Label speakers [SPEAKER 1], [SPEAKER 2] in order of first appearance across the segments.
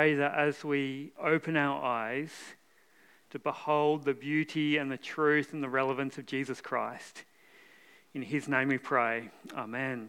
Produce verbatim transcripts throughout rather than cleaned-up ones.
[SPEAKER 1] Pray that as we open our eyes to behold the beauty and the truth and the relevance of Jesus Christ, in his name we pray. Amen.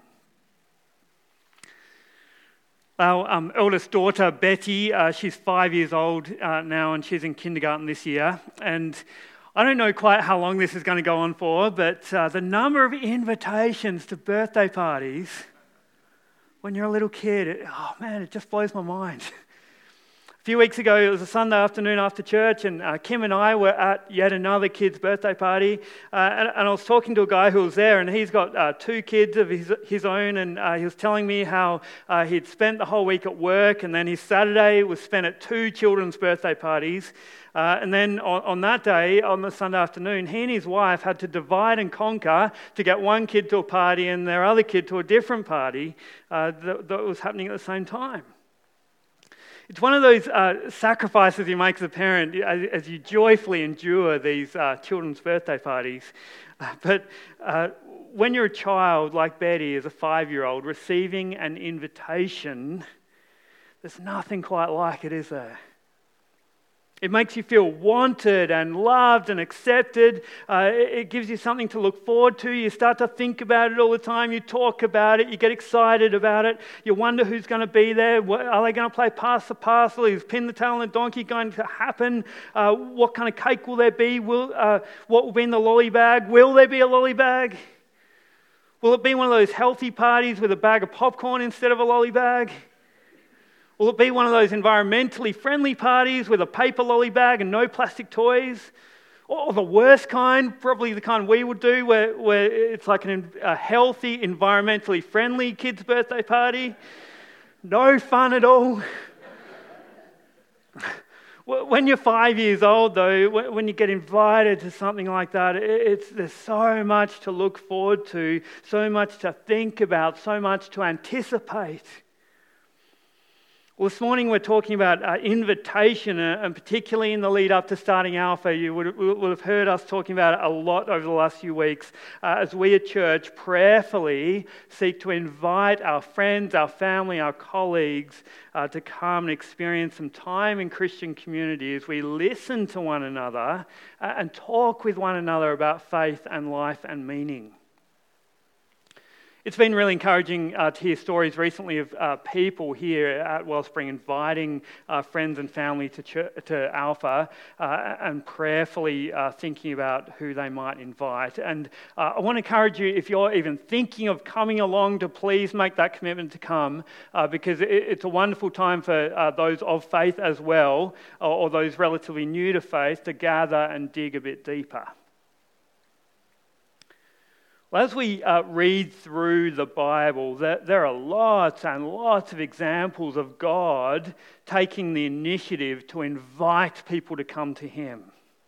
[SPEAKER 1] Our um, eldest daughter, Betty, uh, she's five years old uh, now, and she's in kindergarten this year. And I don't know quite how long this is going to go on for, but uh, the number of invitations to birthday parties when you're a little kid, it, oh man, it just blows my mind. A few weeks ago, it was a Sunday afternoon after church, and uh, Kim and I were at yet another kid's birthday party, uh, and, and I was talking to a guy who was there, and he's got uh, two kids of his, his own, and uh, he was telling me how uh, he'd spent the whole week at work, and then his Saturday was spent at two children's birthday parties, uh, and then on, on that day, on the Sunday afternoon, he and his wife had to divide and conquer to get one kid to a party and their other kid to a different party uh, that, that was happening at the same time. It's one of those uh, sacrifices you make as a parent as, as you joyfully endure these uh, children's birthday parties. Uh, but uh, when you're a child like Betty, as a five-year-old, receiving an invitation, there's nothing quite like it, is there? It makes you feel wanted and loved and accepted. Uh, it, it gives you something to look forward to. You start to think about it all the time. You talk about it. You get excited about it. You wonder who's going to be there. What, are they going to play pass the parcel? Is pin the tail on the donkey going to happen? Uh, what kind of cake will there be? Will uh, what will be in the lolly bag? Will there be a lolly bag? Will it be one of those healthy parties with a bag of popcorn instead of a lolly bag? Will it be one of those environmentally friendly parties with a paper lolly bag and no plastic toys? Or the worst kind, probably the kind we would do, where, where it's like an, a healthy, environmentally friendly kid's birthday party? No fun at all. When you're five years old, though, when you get invited to something like that, it's, there's so much to look forward to, so much to think about, so much to anticipate. Well, this morning we're talking about uh, invitation, uh, and particularly in the lead up to starting Alpha, you would, would have heard us talking about it a lot over the last few weeks uh, as we at church prayerfully seek to invite our friends, our family, our colleagues uh, to come and experience some time in Christian community as we listen to one another uh, and talk with one another about faith and life and meaning. It's been really encouraging uh, to hear stories recently of uh, people here at Wellspring inviting uh, friends and family to church, to Alpha uh, and prayerfully uh, thinking about who they might invite. And uh, I want to encourage you, if you're even thinking of coming along, to please make that commitment to come uh, because it, it's a wonderful time for uh, those of faith as well, or, or those relatively new to faith, to gather and dig a bit deeper. Well, as we uh, read through the Bible, there, there are lots and lots of examples of God taking the initiative to invite people to come to Him.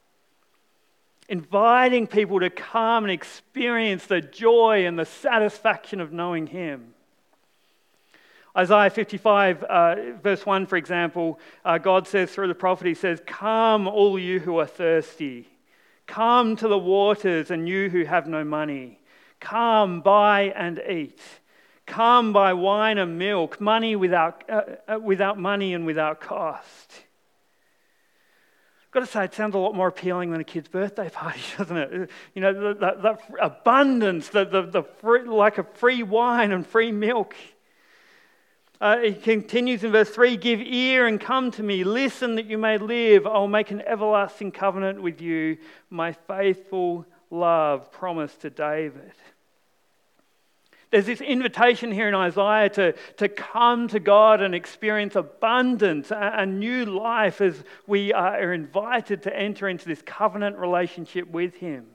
[SPEAKER 1] Inviting people to come and experience the joy and the satisfaction of knowing Him. Isaiah fifty-five, uh, verse one, for example, uh, God says through the prophet, He says, "Come, all you who are thirsty. Come to the waters, and you who have no money. Come, buy and eat. Come, buy wine and milk, money without uh, without money and without cost." I've got to say, it sounds a lot more appealing than a kid's birthday party, doesn't it? You know, the, the, the abundance, the, the, the free, like a free wine and free milk. Uh, it continues in verse three, "Give ear and come to me. Listen that you may live. I will make an everlasting covenant with you, my faithful love promised to David." There's this invitation here in Isaiah to, to come to God and experience abundance, a, a new life as we are invited to enter into this covenant relationship with Him.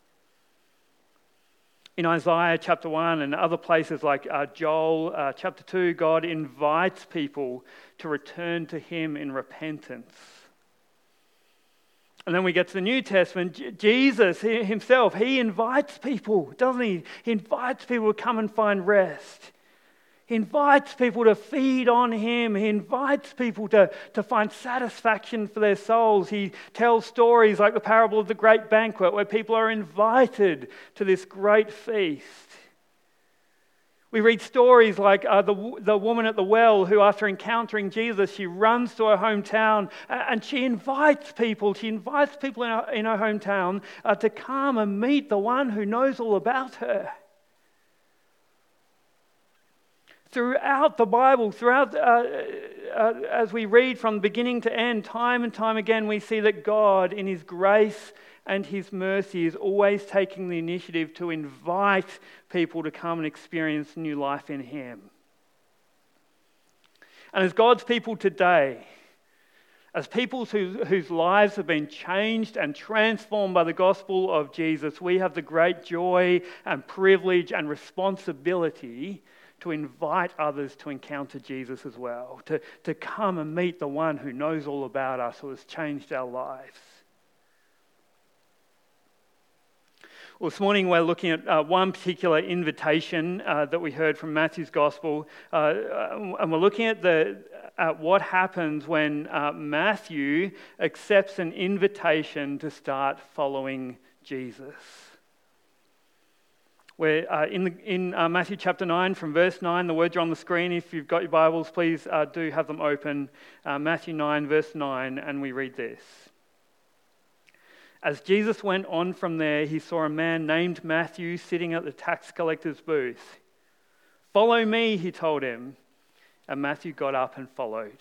[SPEAKER 1] In Isaiah chapter one and other places like uh, Joel uh, chapter two, God invites people to return to Him in repentance. And then we get to the New Testament. J- Jesus Himself, He invites people, doesn't He? He invites people to come and find rest. He invites people to feed on Him. He invites people to, to find satisfaction for their souls. He tells stories like the parable of the great banquet where people are invited to this great feast. We read stories like uh, the, the woman at the well who, after encountering Jesus, she runs to her hometown and she invites people, she invites people in her, in her hometown uh, to come and meet the one who knows all about her. Throughout the Bible, throughout uh, uh, as we read from beginning to end, time and time again, we see that God, in His grace and His mercy, is always taking the initiative to invite people to come and experience new life in Him. And as God's people today, as people whose, whose lives have been changed and transformed by the gospel of Jesus, we have the great joy and privilege and responsibility to invite others to encounter Jesus as well, to, to come and meet the one who knows all about us, who has changed our lives. Well, this morning we're looking at uh, one particular invitation uh, that we heard from Matthew's Gospel, uh, and we're looking at the at what happens when uh, Matthew accepts an invitation to start following Jesus. We're uh, in, the, in uh, Matthew chapter nine, from verse nine, the words are on the screen. If you've got your Bibles, please uh, do have them open. Uh, Matthew nine, verse nine, and we read this. As Jesus went on from there, he saw a man named Matthew sitting at the tax collector's booth. "Follow me," he told him, and Matthew got up and followed.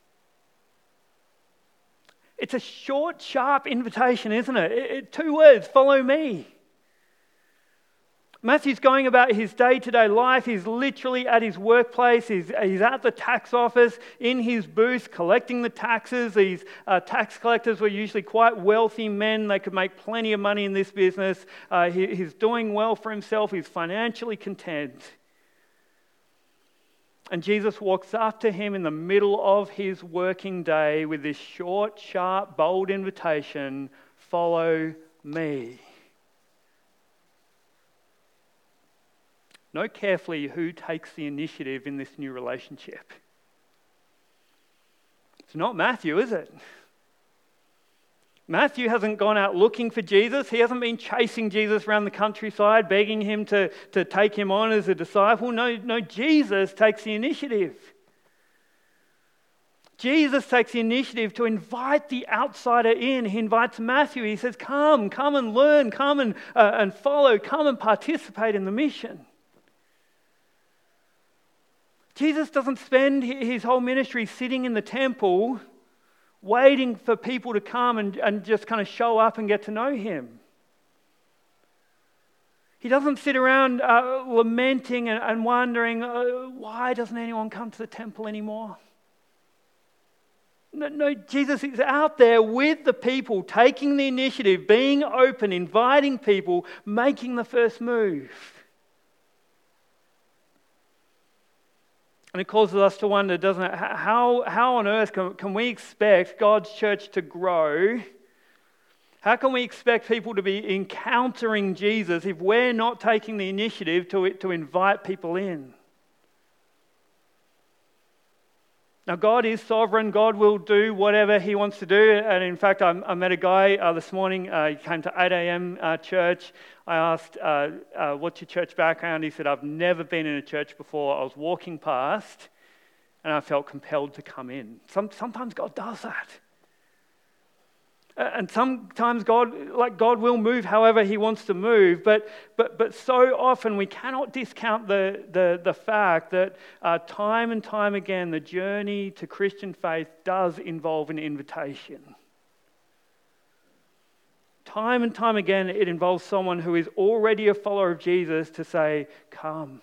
[SPEAKER 1] It's a short, sharp invitation, isn't it? it, it two words, follow me. Matthew's going about his day-to-day life. He's literally at his workplace. He's, he's at the tax office in his booth collecting the taxes. These uh, tax collectors were usually quite wealthy men. They could make plenty of money in this business. Uh, he, he's doing well for himself. He's financially content. And Jesus walks up to him in the middle of his working day with this short, sharp, bold invitation, "Follow me." Note carefully who takes the initiative in this new relationship. It's not Matthew, is it? Matthew hasn't gone out looking for Jesus. He hasn't been chasing Jesus around the countryside, begging him to, to take him on as a disciple. No, no, Jesus takes the initiative. Jesus takes the initiative to invite the outsider in. He invites Matthew. He says, come, come and learn, come and, uh, and follow, come and participate in the mission. Jesus doesn't spend his whole ministry sitting in the temple waiting for people to come and, and just kind of show up and get to know him. He doesn't sit around uh, lamenting and, and wondering, uh, why doesn't anyone come to the temple anymore? No, no, Jesus is out there with the people, taking the initiative, being open, inviting people, making the first move. And it causes us to wonder, doesn't it, how, how on earth can, can we expect God's church to grow? How can we expect people to be encountering Jesus if we're not taking the initiative to, to invite people in? Now, God is sovereign. God will do whatever He wants to do. And in fact, I, I met a guy uh, this morning. Uh, he came to eight a.m. Uh, church. I asked, uh, uh, what's your church background? He said, I've never been in a church before. I was walking past and I felt compelled to come in. Some, sometimes God does that. And sometimes God, like God will move however He wants to move, but but but so often we cannot discount the the, the fact that uh, time and time again the journey to Christian faith does involve an invitation. Time and time again it involves someone who is already a follower of Jesus to say, come.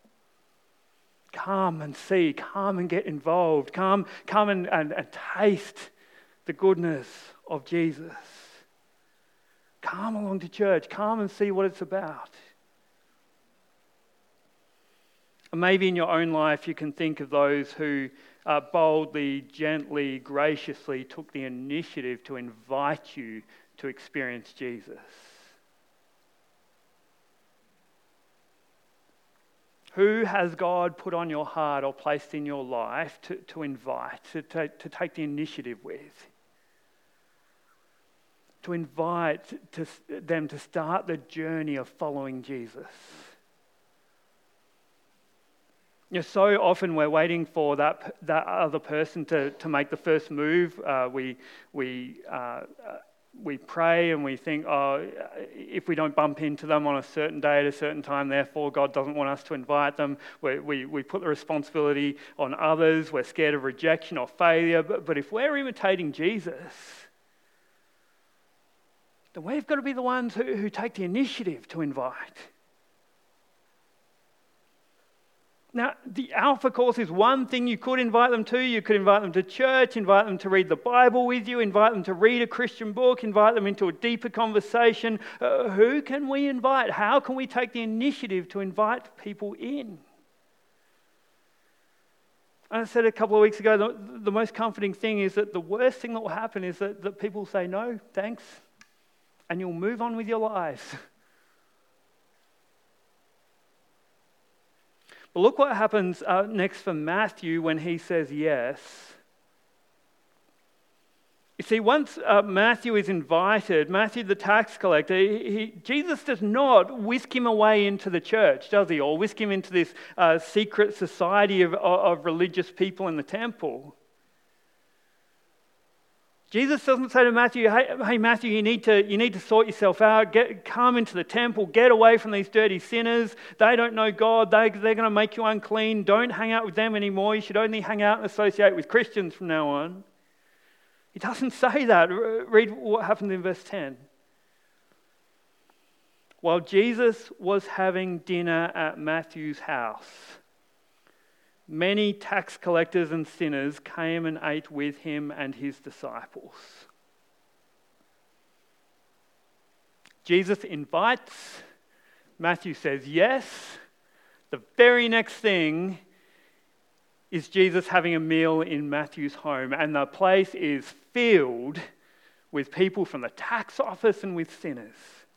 [SPEAKER 1] Come and see, come and get involved, come, come and, and, and taste the goodness of Jesus. Come along to church. Come and see what it's about. And maybe in your own life you can think of those who uh, boldly, gently, graciously took the initiative to invite you to experience Jesus. Who has God put on your heart or placed in your life to, to invite, to, to, to take the initiative with? To invite to, them to start the journey of following Jesus. You know, so often we're waiting for that that other person to, to make the first move. Uh, we we uh, we pray and we think, oh, if we don't bump into them on a certain day at a certain time, therefore God doesn't want us to invite them. We we, we put the responsibility on others. We're scared of rejection or failure. But, but if we're imitating Jesus, then we've got to be the ones who, who take the initiative to invite. Now, the Alpha course is one thing you could invite them to. You could invite them to church, invite them to read the Bible with you, invite them to read a Christian book, invite them into a deeper conversation. Uh, who can we invite? How can we take the initiative to invite people in? I said a couple of weeks ago, the, the most comforting thing is that the worst thing that will happen is that, that people say, no, thanks, and you'll move on with your lives. But look what happens uh, next for Matthew when he says yes. You see, once uh, Matthew is invited, Matthew the tax collector, he, he, Jesus does not whisk him away into the church, does he? Or whisk him into this uh, secret society of, of religious people in the temple. Jesus doesn't say to Matthew, hey, hey Matthew, you need to you need to sort yourself out. Get come into the temple. Get away from these dirty sinners. They don't know God. They, they're going to make you unclean. Don't hang out with them anymore. You should only hang out and associate with Christians from now on. He doesn't say that. Read what happens in verse ten. While Jesus was having dinner at Matthew's house, many tax collectors and sinners came and ate with him and his disciples. Jesus invites, Matthew says yes. The very next thing is Jesus having a meal in Matthew's home, and the place is filled with people from the tax office and with sinners.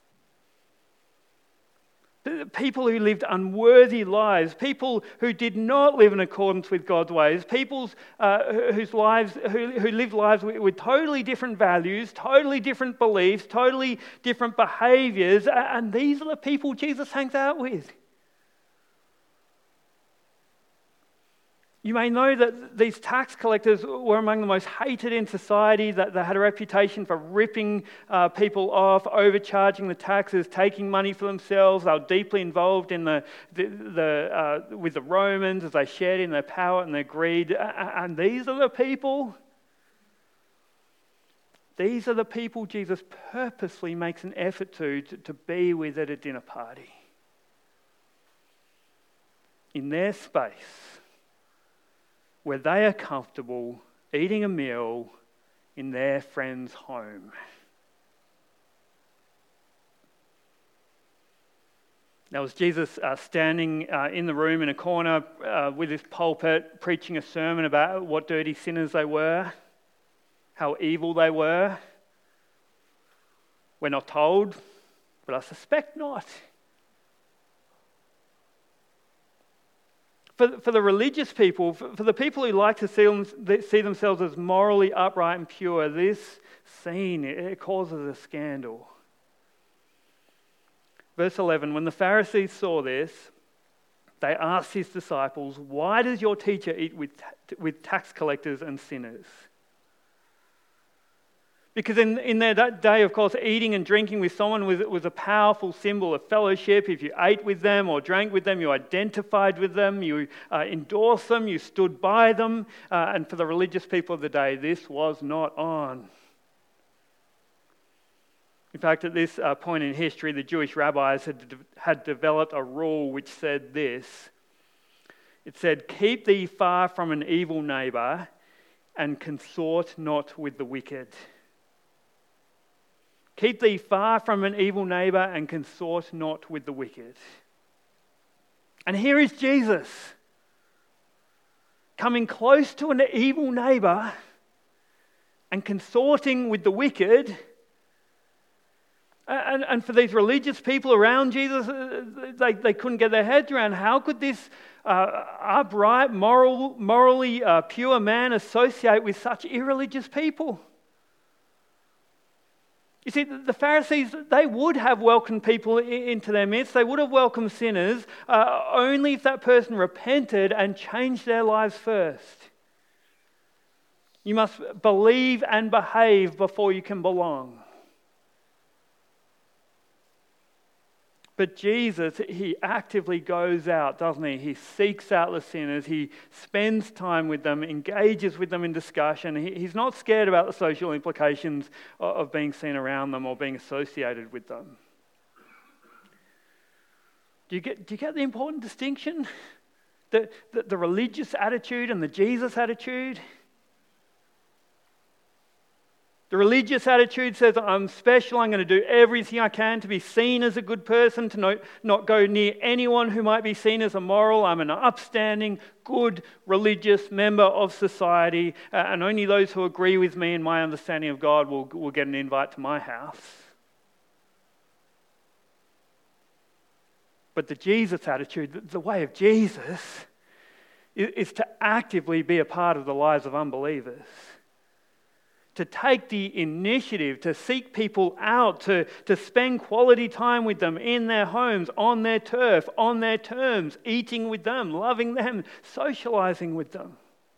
[SPEAKER 1] People who lived unworthy lives, people who did not live in accordance with God's ways, people uh, whose lives, who, who lived lives with, with totally different values, totally different beliefs, totally different behaviors, and these are the people Jesus hangs out with. You may know that these tax collectors were among the most hated in society, that they had a reputation for ripping uh, people off, overcharging the taxes, taking money for themselves. They were deeply involved in the, the, the uh, with the Romans as they shared in their power and their greed. And these are the people, these are the people Jesus purposely makes an effort to, to, to be with at a dinner party. In their space, where they are comfortable eating a meal in their friend's home. Now, was Jesus uh, standing uh, in the room in a corner uh, with his pulpit, preaching a sermon about what dirty sinners they were, how evil they were? We're not told, but I suspect not. For, for the religious people, for, for the people who like to see, them, see themselves as morally upright and pure, this scene, it causes a scandal. Verse eleven, when the Pharisees saw this, they asked his disciples, why does your teacher eat with, with tax collectors and sinners? Because in, in their day, of course, eating and drinking with someone was, was a powerful symbol of fellowship. If you ate with them or drank with them, you identified with them, you uh, endorsed them, you stood by them. Uh, and for the religious people of the day, this was not on. In fact, at this uh, point in history, the Jewish rabbis had, de- had developed a rule which said this. It said, keep thee far from an evil neighbour and consort not with the wicked. Keep thee far from an evil neighbour and consort not with the wicked. And here is Jesus coming close to an evil neighbour and consorting with the wicked. And, and for these religious people around Jesus, they, they couldn't get their heads around how could this uh, upright, moral, morally uh, pure man associate with such irreligious people? You see, the Pharisees, they would have welcomed people into their midst. They would have welcomed sinners uh, only if that person repented and changed their lives first. You must believe and behave before you can belong. But Jesus, he actively goes out, doesn't he? He seeks out the sinners. He spends time with them, engages with them in discussion. He, he's not scared about the social implications of, of being seen around them or being associated with them. Do you get, do you get the important distinction? The, the, the religious attitude and the Jesus attitude? The religious attitude says, I'm special, I'm going to do everything I can to be seen as a good person, to not, not go near anyone who might be seen as immoral. I'm an upstanding, good, religious member of society, uh, and only those who agree with me and my understanding of God will, will get an invite to my house. But the Jesus attitude, the, the way of Jesus, is, is to actively be a part of the lives of unbelievers. To take the initiative, to seek people out, to, to spend quality time with them in their homes, on their turf, on their terms, eating with them, loving them, socializing with them.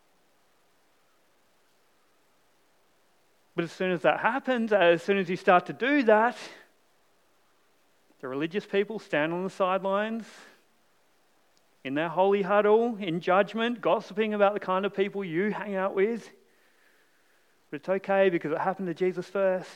[SPEAKER 1] But as soon as that happens, as soon as you start to do that, the religious people stand on the sidelines, in their holy huddle, in judgment, gossiping about the kind of people you hang out with. But it's okay because it happened to Jesus first.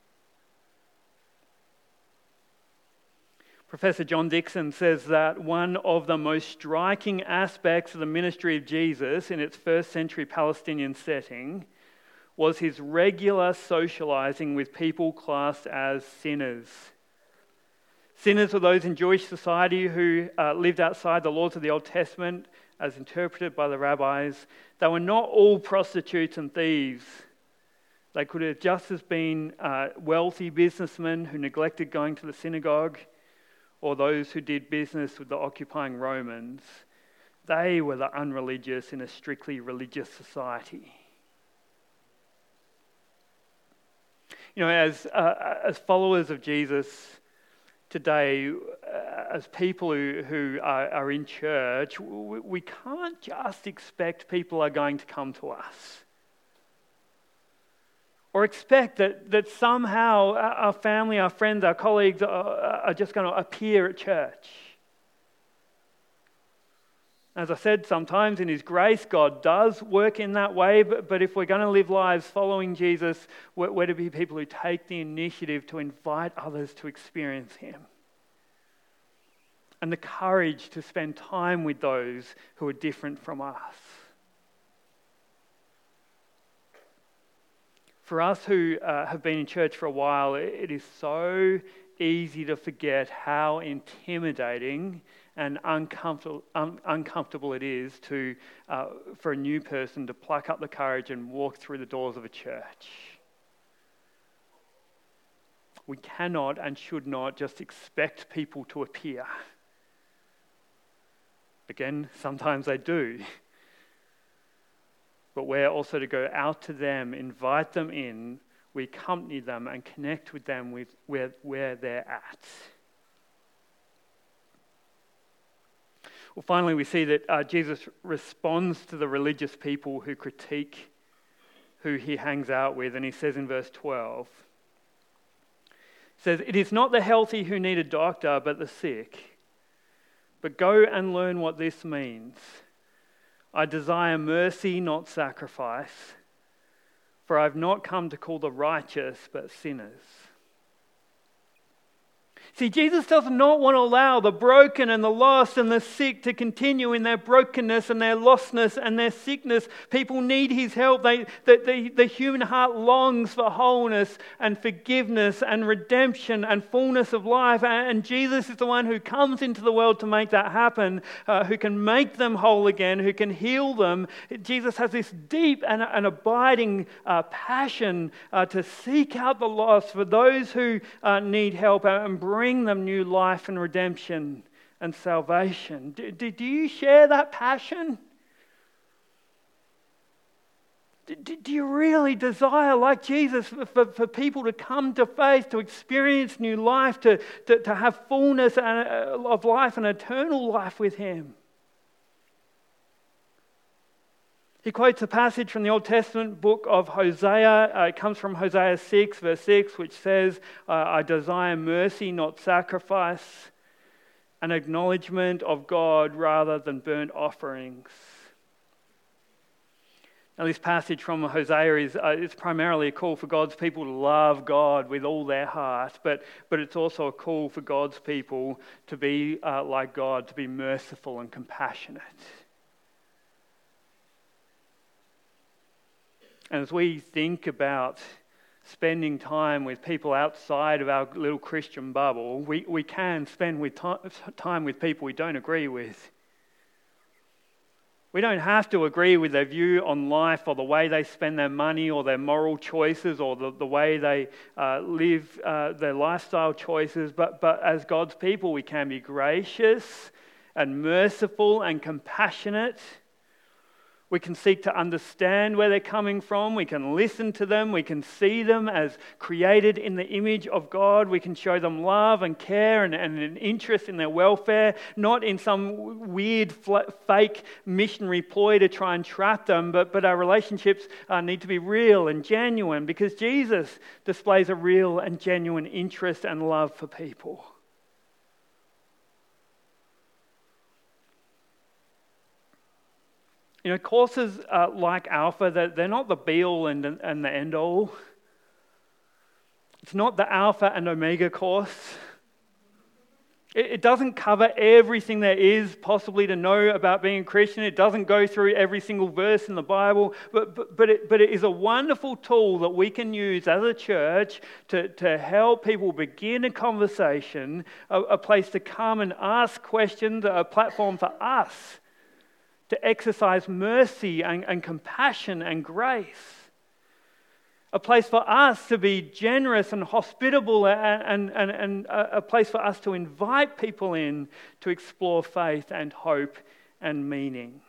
[SPEAKER 1] Professor John Dixon says that one of the most striking aspects of the ministry of Jesus in its first century Palestinian setting was his regular socializing with people classed as sinners. Sinners were those in Jewish society who uh, lived outside the laws of the Old Testament as interpreted by the rabbis. They were not all prostitutes and thieves. They could have just as been uh, wealthy businessmen who neglected going to the synagogue, or those who did business with the occupying Romans. They were the unreligious in a strictly religious society. You know, as uh, as followers of Jesus today, uh, as people who, who are, are in church, we, we can't just expect people are going to come to us. Or expect that, that somehow our family, our friends, our colleagues are, are just going to appear at church. As I said, sometimes in His grace, God does work in that way, but, but if we're going to live lives following Jesus, we're, we're to be people who take the initiative to invite others to experience Him. And the courage to spend time with those who are different from us. For us who uh, have been in church for a while, it is so easy to forget how intimidating and uncomfortable, un- uncomfortable it is to uh, for a new person to pluck up the courage and walk through the doors of a church. We cannot and should not just expect people to appear. Again, sometimes they do. But we're also to go out to them, invite them in, we accompany them and connect with them with where, where they're at. Well, finally, we see that uh, Jesus responds to the religious people who critique who he hangs out with, and he says in verse twelve, he says, "It is not the healthy who need a doctor, but the sick. But go and learn what this means. I desire mercy, not sacrifice, for I have not come to call the righteous, but sinners." See, Jesus does not want to allow the broken and the lost and the sick to continue in their brokenness and their lostness and their sickness. People need His help. They, the, the, the human heart longs for wholeness and forgiveness and redemption and fullness of life. And Jesus is the one who comes into the world to make that happen, uh, who can make them whole again, who can heal them. Jesus has this deep and, and abiding uh, passion uh, to seek out the lost, for those who uh, need help, and bring Bring them new life and redemption and salvation. Do, do, do you share that passion? Do, do you really desire, like Jesus, for, for people to come to faith, to experience new life, to, to, to have fullness of life and eternal life with Him? He quotes a passage from the Old Testament book of Hosea. Uh, it comes from Hosea six, verse six, which says, uh, I desire mercy, not sacrifice, an acknowledgement of God rather than burnt offerings. Now, this passage from Hosea is uh, it's primarily a call for God's people to love God with all their heart, but, but it's also a call for God's people to be uh, like God, to be merciful and compassionate. And as we think about spending time with people outside of our little Christian bubble, we, we can spend with time with people we don't agree with. We don't have to agree with their view on life or the way they spend their money or their moral choices or the, the way they uh, live uh, their lifestyle choices, but, but as God's people we can be gracious and merciful and compassionate. We can seek to understand where they're coming from. We can listen to them. We can see them as created in the image of God. We can show them love and care and, and an interest in their welfare, not in some weird, fake missionary ploy to try and trap them, but, but our relationships uh, need to be real and genuine because Jesus displays a real and genuine interest and love for people. You know, courses uh, like Alpha, they're, they're not the be-all and, and the end-all. It's not the Alpha and Omega course. It, it doesn't cover everything there is possibly to know about being a Christian. It doesn't go through every single verse in the Bible, but, but, but, it, but it is a wonderful tool that we can use as a church to, to help people begin a conversation, a, a place to come and ask questions, a platform for us to exercise mercy and, and compassion and grace. A place for us to be generous and hospitable and, and, and, and a place for us to invite people in to explore faith and hope and meaning.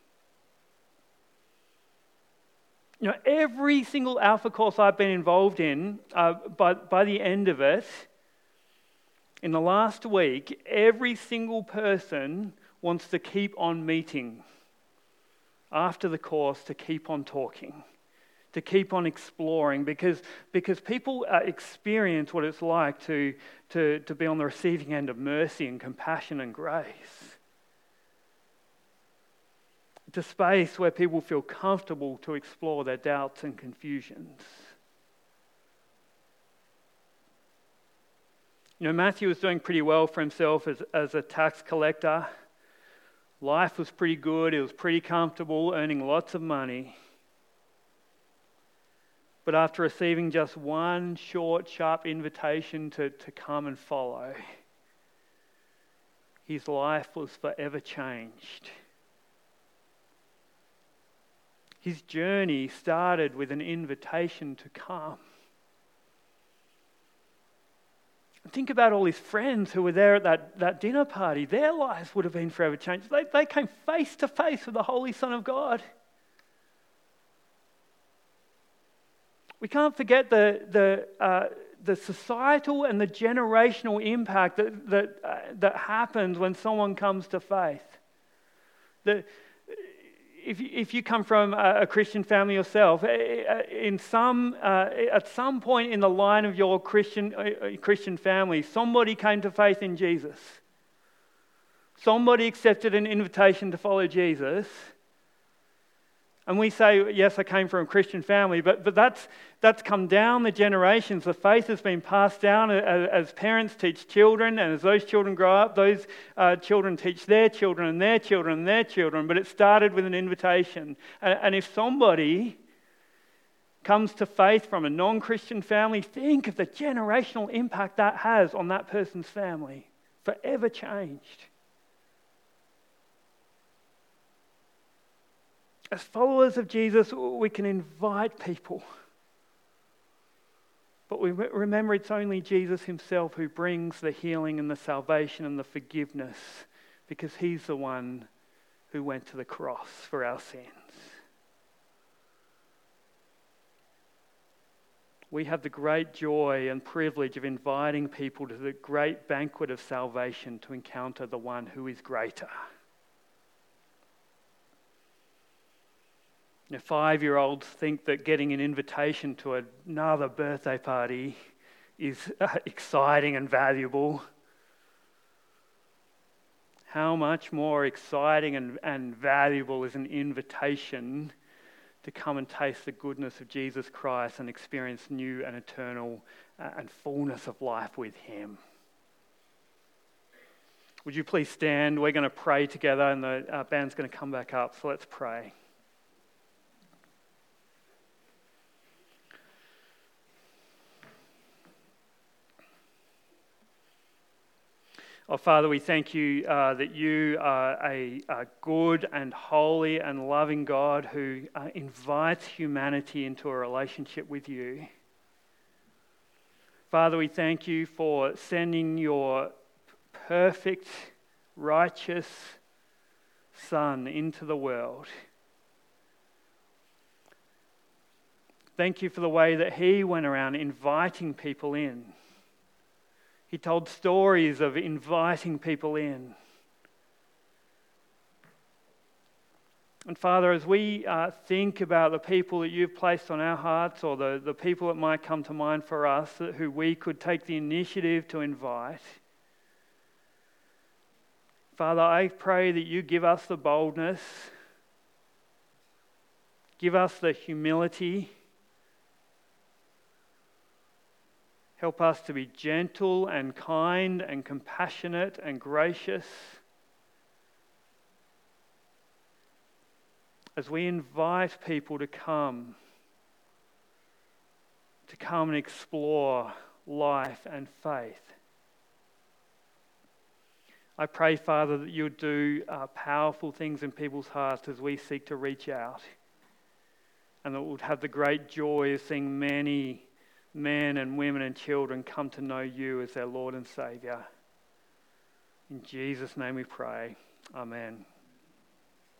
[SPEAKER 1] You know, every single Alpha course I've been involved in, uh, by, by the end of it, in the last week, every single person wants to keep on meeting after the course, to keep on talking, to keep on exploring, because, because people uh, experience what it's like to, to, to be on the receiving end of mercy and compassion and grace. It's a space where people feel comfortable to explore their doubts and confusions. You know, Matthew was doing pretty well for himself as, as a tax collector. Life was pretty good, it was pretty comfortable, earning lots of money. But after receiving just one short, sharp invitation to, to come and follow, his life was forever changed. His journey started with an invitation to come. Think about all his friends who were there at that, that dinner party. Their lives would have been forever changed. They, they came face to face with the Holy Son of God. We can't forget the, the, uh, the societal and the generational impact that, that, uh, that happens when someone comes to faith. The, If you, if you come from a, a Christian family yourself, in some uh, at some point in the line of your Christian uh, Christian family, somebody came to faith in Jesus. Somebody accepted an invitation to follow Jesus. And we say, yes, I came from a Christian family, but, but that's, that's come down the generations. The faith has been passed down as, as parents teach children, and as those children grow up, those uh, children teach their children and their children and their children, but it started with an invitation. And, and if somebody comes to faith from a non-Christian family, think of the generational impact that has on that person's family. Forever changed. As followers of Jesus, we can invite people. But we remember it's only Jesus himself who brings the healing and the salvation and the forgiveness, because he's the one who went to the cross for our sins. we have the great joy and privilege of inviting people to the great banquet of salvation to encounter the one who is greater. Now, five-year-olds think that getting an invitation to another birthday party is uh, exciting and valuable. How much more exciting and, and valuable is an invitation to come and taste the goodness of Jesus Christ and experience new and eternal uh, and fullness of life with Him? Would you please stand? We're going to pray together, and the uh, band's going to come back up, so let's pray. Oh, Father, we thank you uh, that you are a, a good and holy and loving God who uh, invites humanity into a relationship with you. Father, we thank you for sending your perfect, righteous Son into the world. Thank you for the way that He went around inviting people in. He told stories of inviting people in. And Father, as we uh, think about the people that you've placed on our hearts, or the, the people that might come to mind for us, who we could take the initiative to invite, Father, I pray that you give us the boldness, give us the humility. Help us to be gentle and kind and compassionate and gracious as we invite people to come, to come and explore life and faith. I pray, Father, that you would do uh, powerful things in people's hearts as we seek to reach out, and that we would have the great joy of seeing many men and women and children come to know you as their Lord and Saviour. In Jesus' name we pray. Amen.